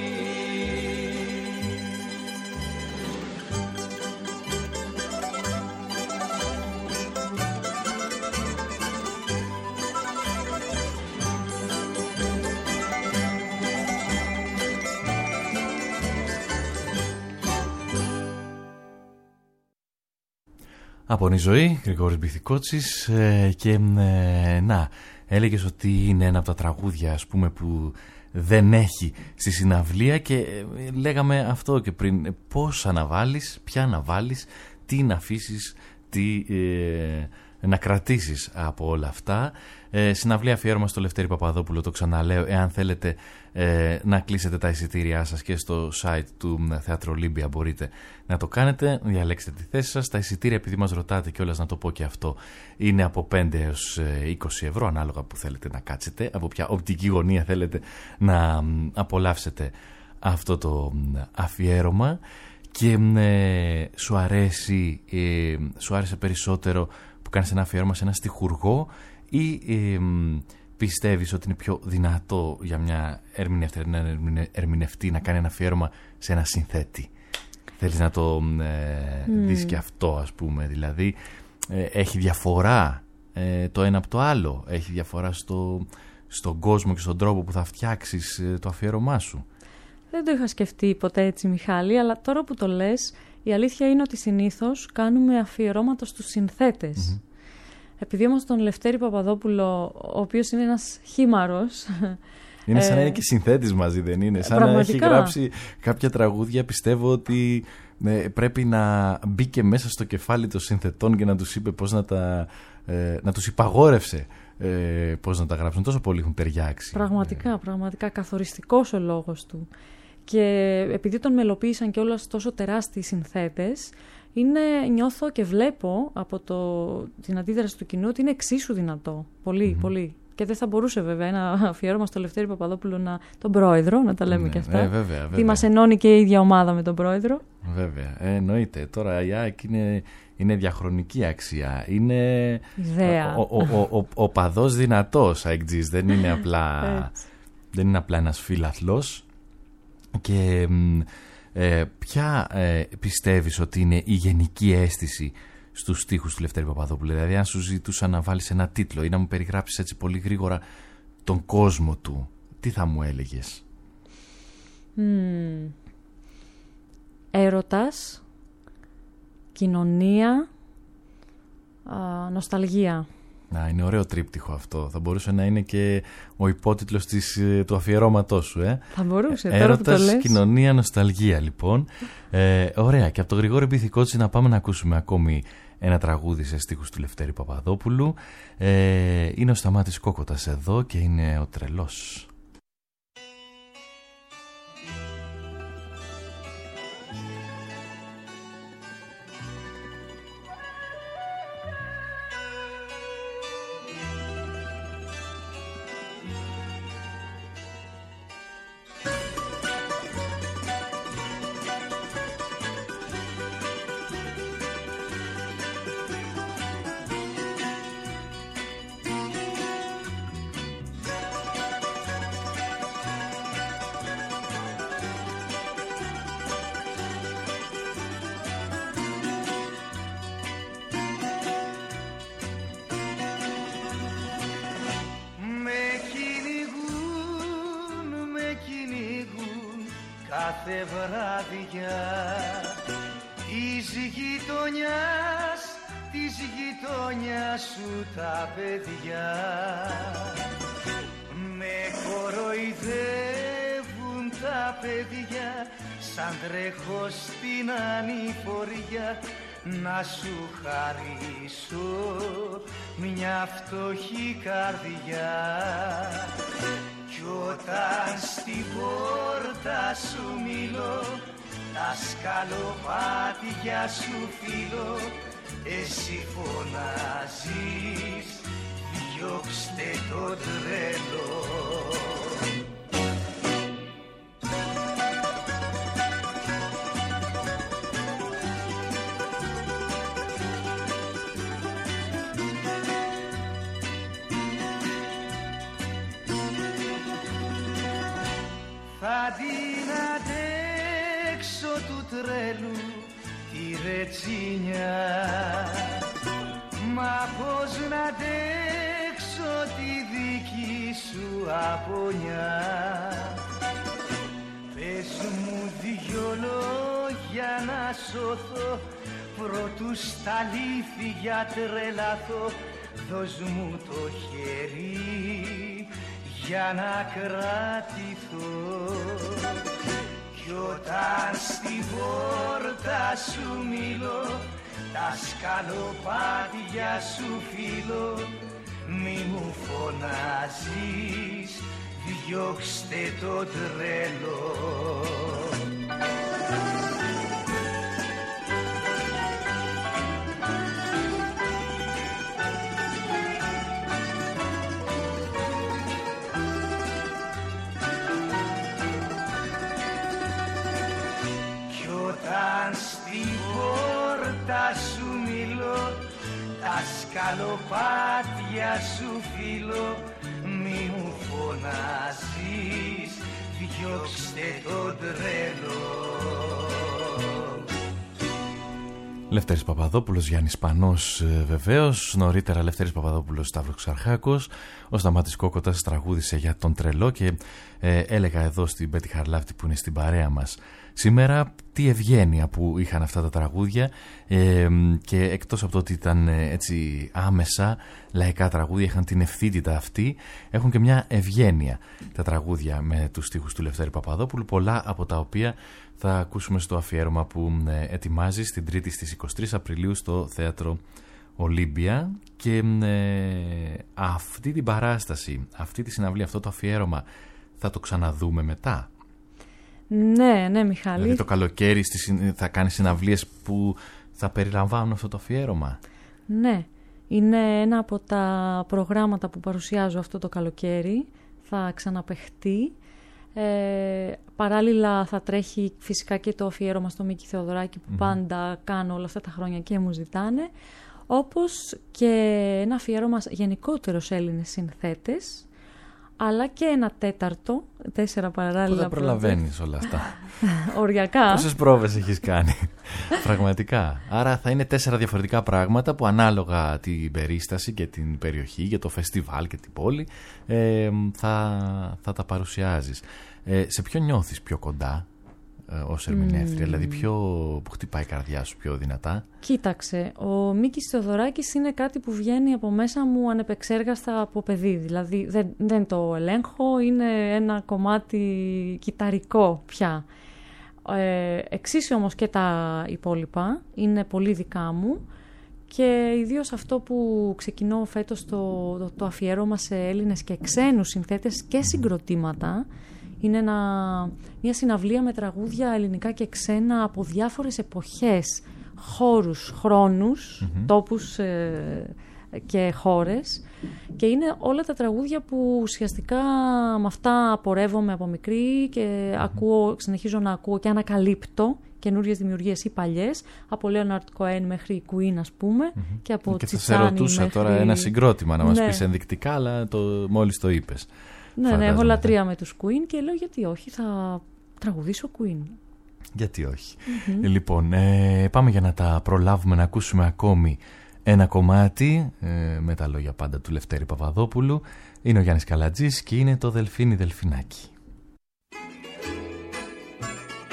Από η ζωή, Γρηγόρης Μπιθικότσης, ε, και ε, να, έλεγες ότι είναι ένα από τα τραγούδια, ας πούμε, που δεν έχει στη συναυλία, και ε, λέγαμε αυτό και πριν, ε, πώς αναβάλεις, ποια αναβάλεις, τι να αφήσεις, τι ε, να κρατήσεις από όλα αυτά. Ε, συναυλία αφιέρωμα στο Λευτέρη Παπαδόπουλο, το ξαναλέω, εάν θέλετε ε, να κλείσετε τα εισιτήριά σας και στο site του Θέατρο Ολύμπια μπορείτε να το κάνετε, διαλέξτε τη θέση σας. Τα εισιτήρια, επειδή μας ρωτάτε κιόλας να το πω και αυτό, είναι από πέντε έως είκοσι ευρώ ανάλογα που θέλετε να κάτσετε, από ποια οπτική γωνία θέλετε να απολαύσετε αυτό το αφιέρωμα. Και ε, σου αρέσει, ε, σου άρεσε περισσότερο που κάνεις ένα αφιέρωμα σε ένα στιχουργό, ή ε, πιστεύεις ότι είναι πιο δυνατό για μια ερμηνευτή να κάνει ένα αφιέρωμα σε ένα συνθέτη? Θέλεις να το ε, mm. δεις και αυτό, ας πούμε, δηλαδή ε, έχει διαφορά ε, το ένα από το άλλο, έχει διαφορά στο, στον κόσμο και στον τρόπο που θα φτιάξεις ε, το αφιέρωμά σου? Δεν το είχα σκεφτεί ποτέ έτσι, Μιχάλη, αλλά τώρα που το λες, η αλήθεια είναι ότι συνήθως κάνουμε αφιερώματα στους συνθέτες. Mm-hmm. Επειδή όμως τον Λευτέρη Παπαδόπουλο, ο οποίος είναι ένας χήμαρος... Είναι σαν να είναι και συνθέτης μαζί, δεν είναι? Σαν πραγματικά να έχει γράψει κάποια τραγούδια, πιστεύω ότι ε, πρέπει να μπει και μέσα στο κεφάλι των συνθετών και να τους είπε πώς να τα... Ε, να τους υπαγόρευσε ε, πώς να τα γράψουν. Τόσο πολύ έχουν ταιριάξει. Πραγματικά, ε. πραγματικά καθοριστικός ο λόγος του. Και επειδή τον μελοποίησαν και όλας τόσο τεράστιοι συνθέτες, είναι, νιώθω και βλέπω από το, την αντίδραση του κοινού ότι είναι εξίσου δυνατό. Πολύ, mm-hmm. πολύ. Και δεν θα μπορούσε βέβαια ένα αφιέρωμα στο Λευτέρη Παπαδόπουλο, να, τον πρόεδρο, να τα λέμε ναι, και αυτά. Ε, βέβαια, βέβαια. Τι μας ενώνει και η ίδια ομάδα με τον πρόεδρο. Βέβαια, ε, εννοείται. Τώρα η ΑΕΚ είναι, είναι διαχρονική αξία. Είναι ιδέα. Ο, ο, ο, ο, ο παδός δυνατός αεκτζής. Δεν είναι απλά, δεν είναι απλά ένας φίλαθλος. Και ε, ποια ε, πιστεύεις ότι είναι η γενική αίσθηση στους στίχους του Λευτέρη Παπαδόπουλου? Δηλαδή, αν σου ζητούσα να βάλεις ένα τίτλο ή να μου περιγράψεις έτσι πολύ γρήγορα τον κόσμο του, τι θα μου έλεγες? Mm. Έρωτας, κοινωνία, α, νοσταλγία. Να, είναι ωραίο τρίπτυχο αυτό. Θα μπορούσε να είναι και ο υπότιτλος της, του αφιερώματός σου, ε? Θα μπορούσε. Έρωτας, τώρα που το λες. κοινωνία, νοσταλγία, λοιπόν. Ε, ωραία. Και από τον Γρηγόρη Μπιθικότση να πάμε να ακούσουμε ακόμη ένα τραγούδι σε στίχους του Λευτέρη Παπαδόπουλου. Ε, είναι ο Σταμάτης Κόκοτας εδώ και είναι ο Τρελός. κάθε βράδια της γειτονιάς, της γειτονιάς σου τα παιδιά με κοροϊδεύουν τα παιδιά σαν τρέχω στην ανηφορία να σου χαρίσω μια φτωχή καρδιά κι όταν στην πόρτα σου μιλώ τα σκαλοπάτια σου φίλω εσύ φωνάζεις διώξτε το τρέλο. Θα την αντέξω του τρέλου τη ρετσίνια μα πώς να αντέξω τη δική σου απονιά. Πες μου δυο λόγια να σωθώ προτού στα λύθια τρελαθώ δώσ' μου το χέρι για να κρατηθώ κι όταν στην πόρτα σου μιλώ τα σκαλοπάτια σου φίλω μη μου φωνάζεις διώξτε το τρέλο. Όταν στην πόρτα σου μιλώ τα σκαλοπάτια σου φίλω μη μου φωνάζεις διώξτε το τρέλο. Λευτέρης Παπαδόπουλος, Γιάννης Πανός βεβαίως, νωρίτερα Λευτέρης Παπαδόπουλος, Σταύρος Ξαρχάκος, ο Σταμάτης Κόκοτας τραγούδισε για τον τρελό και ε, έλεγα εδώ στην Πέτη Χαρλάφτη που είναι στην παρέα μας σήμερα τι ευγένεια που είχαν αυτά τα τραγούδια ε, και εκτός από το ότι ήταν έτσι άμεσα λαϊκά τραγούδια, είχαν την ευθύτητα αυτή, έχουν και μια ευγένεια τα τραγούδια με τους στίχους του Λευτέρη Παπαδόπουλου, πολλά από τα οποία θα ακούσουμε στο αφιέρωμα που ετοιμάζει στην Τρίτη στις είκοσι τρεις Απριλίου στο Θέατρο Ολύμπια και ε, αυτή την παράσταση, αυτή τη συναυλία, αυτό το αφιέρωμα θα το ξαναδούμε μετά. Ναι, ναι Μιχάλη. Δηλαδή το καλοκαίρι θα κάνει συναυλίες που θα περιλαμβάνουν αυτό το αφιέρωμα. Ναι, είναι ένα από τα προγράμματα που παρουσιάζω αυτό το καλοκαίρι, θα ξαναπαιχτεί. Ε, παράλληλα θα τρέχει φυσικά και το αφιέρωμα στο Μίκη Θεοδωράκη που mm-hmm. πάντα κάνω όλα αυτά τα χρόνια και μου ζητάνε, όπως και ένα αφιέρωμα γενικότερο σε Έλληνες συνθέτες, αλλά και ένα τέταρτο, τέσσερα παράλληλα. Πού θα προλαβαίνεις όλα αυτά. Οριακά. Πόσες πρόβες έχεις κάνει. Πραγματικά. Άρα θα είναι τέσσερα διαφορετικά πράγματα που ανάλογα την περίσταση και την περιοχή, για το φεστιβάλ και την πόλη, ε, θα, θα τα παρουσιάζεις. Ε, σε ποιο νιώθεις πιο κοντά ε, ως ερμηνεύτρια, mm. δηλαδή ποιο, που χτυπάει η καρδιά σου πιο δυνατά? Κοίταξε, ο Μίκης Θεοδωράκης είναι κάτι που βγαίνει από μέσα μου ανεπεξέργαστα από παιδί. Δηλαδή δεν, δεν το ελέγχω, είναι ένα κομμάτι κιταρικό πια. Ε, εξίσου όμως και τα υπόλοιπα είναι πολύ δικά μου και ιδίως αυτό που ξεκινώ φέτος το, το, το αφιέρωμα σε Έλληνες και ξένους συνθέτες και συγκροτήματα. Είναι ένα, μια συναυλία με τραγούδια ελληνικά και ξένα από διάφορες εποχές, χώρους, χρόνους, mm-hmm. τόπους ε, και χώρες. Και είναι όλα τα τραγούδια που ουσιαστικά με αυτά πορεύομαι από μικρή και mm-hmm. ακούω, συνεχίζω να ακούω και ανακαλύπτω καινούριες δημιουργίες ή παλιές, από Λέοναρτ Κοέν μέχρι Queen ας πούμε mm-hmm. και από και Τσιτσάνι μέχρι... Και θα σε ρωτούσα μέχρι... τώρα ένα συγκρότημα να μας ναι. πεις ενδεικτικά, αλλά το, μόλις το είπες. Ναι, ναι, έχω λατρεία με τους Queen και λέω γιατί όχι, θα τραγουδήσω Queen. Γιατί όχι. Mm-hmm. Λοιπόν, ε, πάμε για να τα προλάβουμε να ακούσουμε ακόμη ένα κομμάτι ε, με τα λόγια πάντα του Λευτέρη Παπαδόπουλου. Είναι ο Γιάννης Καλατζής και είναι το Δελφίνι Δελφινάκι.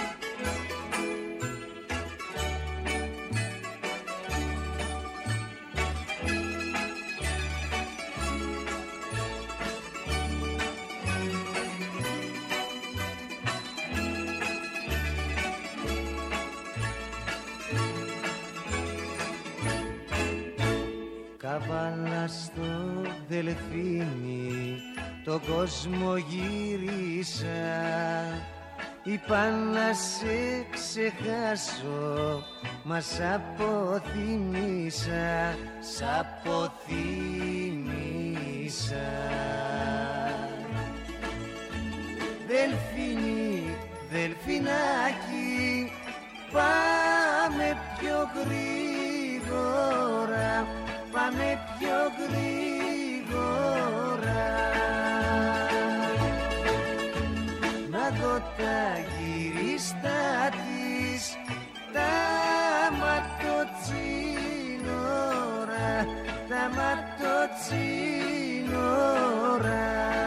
Δελφίνη, τον κόσμο γύρισα. Είπα να σε ξεχάσω, μα σ' αποθυμίσα, σ' αποθυμίσα. Δελφίνη, Δελφινάκι, πάμε πιο γρήγορα, πάμε πιο γρήγορα. Να δω τα γυριστά της, τα ματοτσίνορα, τα ματοτσίνορα.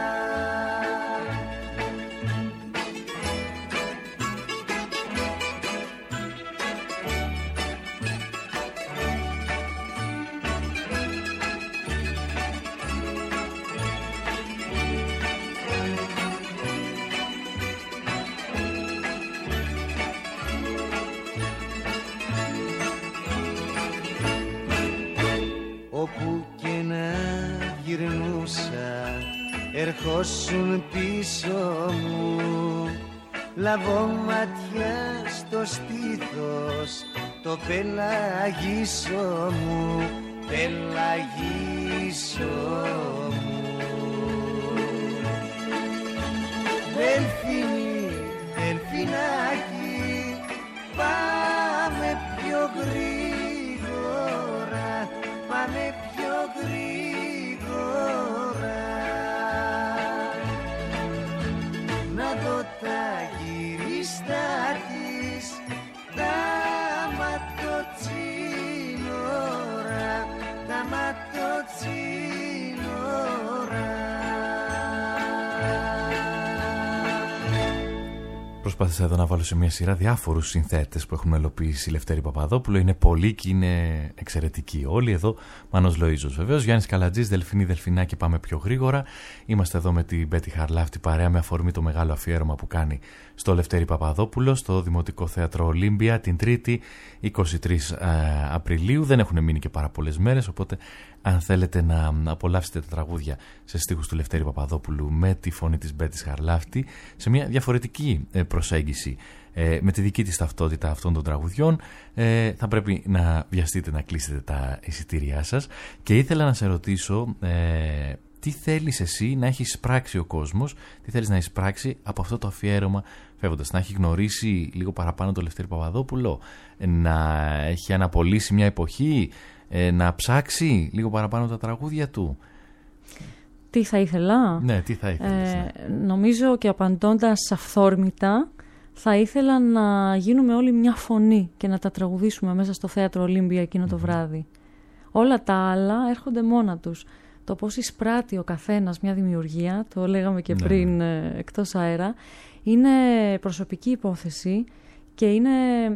Όπου και να γυρνούσα, ερχόσουν πίσω μου. Λαβώ ματιά στο στήθος, το πελαγίσο μου, πελαγίσο μου. Δελφίνη, Δελφινάκι, πάμε πιο γρήγορα, πάμε πιο γρήγορα. Να δω τα γυριστά της, τα ματοτσίνορα, τα ματοτσίνορα. Προσπάθησα εδώ να βάλω σε μια σειρά διάφορους συνθέτες που έχουν μελοποιήσει η Λευτέρη Παπαδόπουλο. Είναι πολλοί και είναι εξαιρετικοί όλοι εδώ. Μάνος Λοΐζος βεβαίως, Γιάννης Καλατζής, Δελφινή Δελφινάκη, πάμε πιο γρήγορα. Είμαστε εδώ με την Μπέτη Χαρλάφτη παρέα, με αφορμή το μεγάλο αφιέρωμα που κάνει στο Λευτέρη Παπαδόπουλο στο Δημοτικό Θέατρο Ολύμπια την Τρίτη είκοσι τρεις Απριλίου. Δεν έχουν μείνει και πάρα πολλές μέρες, οπότε αν θέλετε να απολαύσετε τα τραγούδια σε στίχους του Λευτέρη Παπαδόπουλου με τη φωνή της Μπέτης Χαρλάφτη, σε μια διαφορετική προσέγγιση με τη δική της ταυτότητα αυτών των τραγουδιών, θα πρέπει να βιαστείτε να κλείσετε τα εισιτήριά σας. Και ήθελα να σε ρωτήσω, τι θέλεις εσύ να έχει εισπράξει ο κόσμος, τι θέλεις να εισπράξει από αυτό το αφιέρωμα φεύγοντας, να έχει γνωρίσει λίγο παραπάνω το Λευτέρη Παπαδόπουλο, να έχει αναπολύσει μια εποχή, να ψάξει λίγο παραπάνω τα τραγούδια του? Τι θα ήθελα? Ναι, τι θα ήθελες, ε, ναι. Νομίζω και απαντώντας αυθόρμητα, θα ήθελα να γίνουμε όλοι μια φωνή και να τα τραγουδήσουμε μέσα στο Θέατρο Ολύμπια εκείνο mm-hmm. το βράδυ. Όλα τα άλλα έρχονται μόνα τους. Το πώς εισπράττει ο καθένας μια δημιουργία, το λέγαμε και ναι, πριν ναι. εκτός αέρα, είναι προσωπική υπόθεση και είναι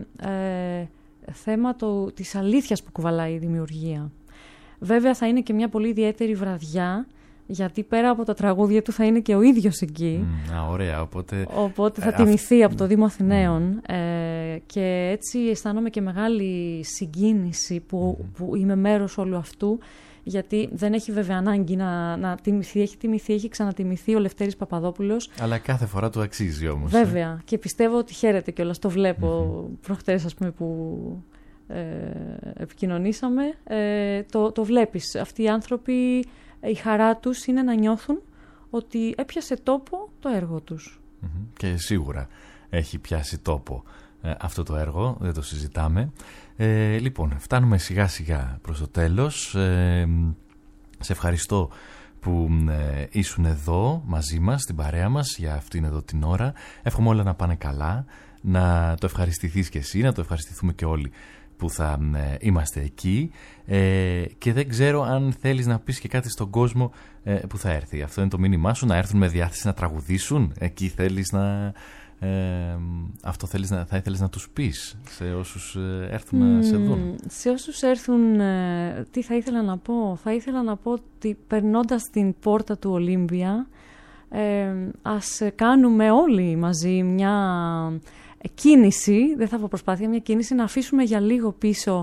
ε, θέμα το, της αλήθειας που κουβαλάει η δημιουργία. Βέβαια θα είναι και μια πολύ ιδιαίτερη βραδιά, γιατί πέρα από τα τραγούδια του θα είναι και ο ίδιος εκεί. Mm, α, ωραία, οπότε... Οπότε θα ε, τιμηθεί αυ... από το Δήμο Αθηναίων mm. ε, και έτσι αισθάνομαι και μεγάλη συγκίνηση που, mm. που είμαι μέρος όλου αυτού, γιατί δεν έχει βέβαια ανάγκη να, να τιμηθεί, έχει τιμηθεί, έχει ξανατιμηθεί ο Λευτέρης Παπαδόπουλος. Αλλά κάθε φορά του αξίζει όμως. Βέβαια, ε? και πιστεύω ότι χαίρεται κιόλας, το βλέπω mm-hmm. προχτές ας πούμε που ε, επικοινωνήσαμε, ε, το, το βλέπεις. Αυτοί οι άνθρωποι, η χαρά τους είναι να νιώθουν ότι έπιασε τόπο το έργο τους. Mm-hmm. Και σίγουρα έχει πιάσει τόπο ε, αυτό το έργο, δεν το συζητάμε. Ε, λοιπόν, φτάνουμε σιγά σιγά προς το τέλος. Ε, σε ευχαριστώ που ε, ήσουν εδώ μαζί μας, στην παρέα μας για αυτήν εδώ την ώρα. Εύχομαι όλα να πάνε καλά, να το ευχαριστηθείς και εσύ, να το ευχαριστηθούμε και όλοι που θα ε, είμαστε εκεί, ε, και δεν ξέρω αν θέλεις να πεις και κάτι στον κόσμο ε, που θα έρθει. Αυτό είναι το μήνυμά σου, να έρθουν με διάθεση να τραγουδήσουν, εκεί θέλεις να... Ε, αυτό θέλεις να, θα ήθελες να τους πεις σε όσους ε, έρθουν mm, να σε δουν? Σε όσους έρθουν, ε, τι θα ήθελα να πω? Θα ήθελα να πω ότι περνώντας την πόρτα του Ολύμπια, ε, ας κάνουμε όλοι μαζί μια κίνηση, δεν θα πω προσπάθεια, μια κίνηση να αφήσουμε για λίγο πίσω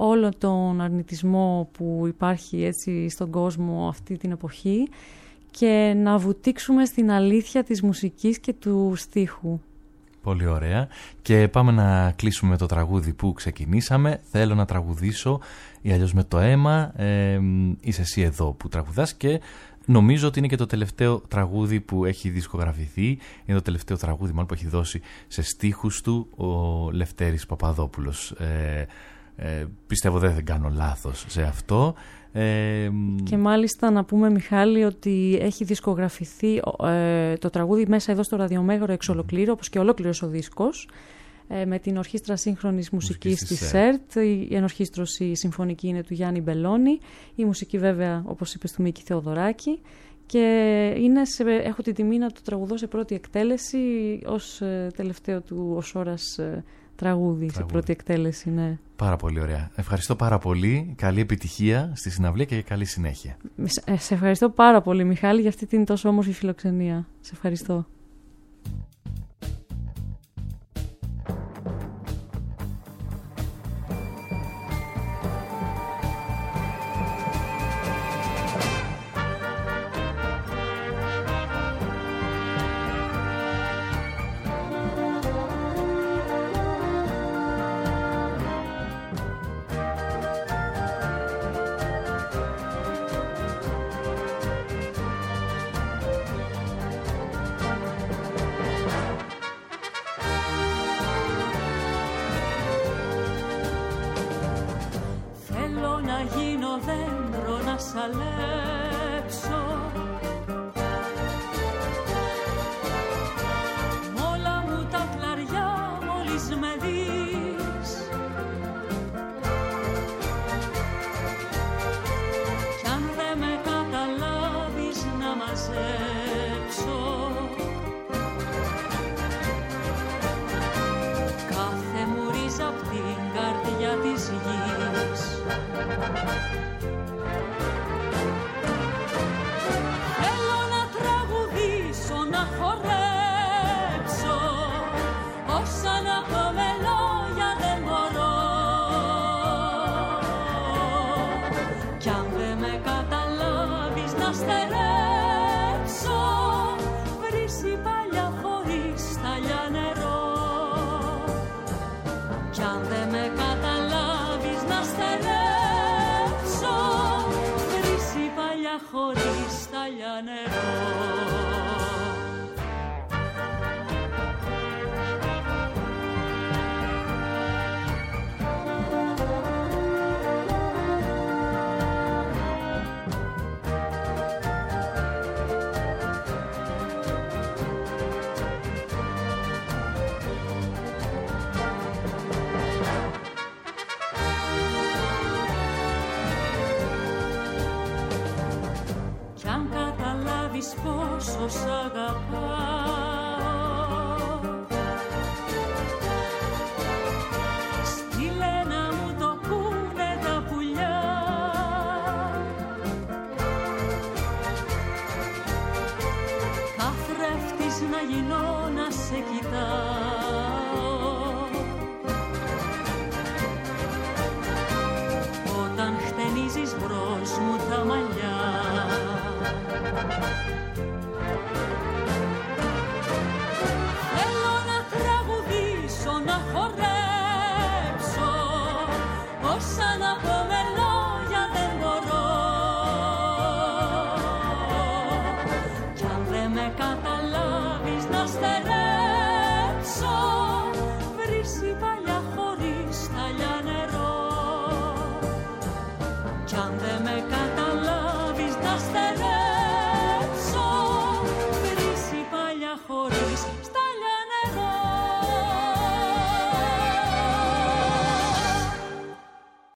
όλο τον αρνητισμό που υπάρχει έτσι στον κόσμο αυτή την εποχή και να βουτήξουμε στην αλήθεια της μουσικής και του στίχου. Πολύ ωραία. Και πάμε να κλείσουμε με το τραγούδι που ξεκινήσαμε. Θέλω να τραγουδήσω ή αλλιώς με το αίμα. Ε, είσαι εσύ εδώ που τραγουδάς και νομίζω ότι είναι και το τελευταίο τραγούδι που έχει δισκογραφηθεί. Είναι το τελευταίο τραγούδι μάλλον που έχει δώσει σε στίχους του ο Λευτέρης Παπαδόπουλος. Ε, ε, πιστεύω δεν κάνω λάθος σε αυτό. Ε, και μάλιστα να πούμε, Μιχάλη, ότι έχει δισκογραφηθεί ε, το τραγούδι μέσα εδώ στο Ραδιομέγαρο εξ ολοκλήρου, όπως και ολόκληρος ο δίσκος, ε, με την Ορχήστρα Σύγχρονης Μουσικής της ΣΕΡΤ. Η ενορχήστρωση συμφωνική είναι του Γιάννη Μπελώνη, η μουσική βέβαια, όπως είπες, του Μίκη Θεοδωράκη, και είναι σε, έχω την τιμή να το τραγουδώ σε πρώτη εκτέλεση ως ε, τελευταίο του ως ώρας ε, τραγούδι, τραγούδι, σε πρώτη εκτέλεση, ναι. Πάρα πολύ ωραία. Ευχαριστώ πάρα πολύ. Καλή επιτυχία στη συναυλία και καλή συνέχεια. Σε ευχαριστώ πάρα πολύ, Μιχάλη, για αυτή την τόσο όμορφη φιλοξενία. Σε ευχαριστώ. Πόσο σ' αγαπάω, στείλε να μου το πούνε τα πουλιά, καθρέφτης να γίνω να σε κοιτάω, όταν χτενίζεις μπρος μου τα μαλλιά. Θέλω να τραγουδήσω, να χορέψω, όσα να πω με λόγια δεν μπορώ. Κι αν δεν με καταλάβεις να στερέψω, βρύση παλιά χωρίς ταλιά νερό. Κι αν δεν με καταλάβεις να στερέψω, χωρίς στα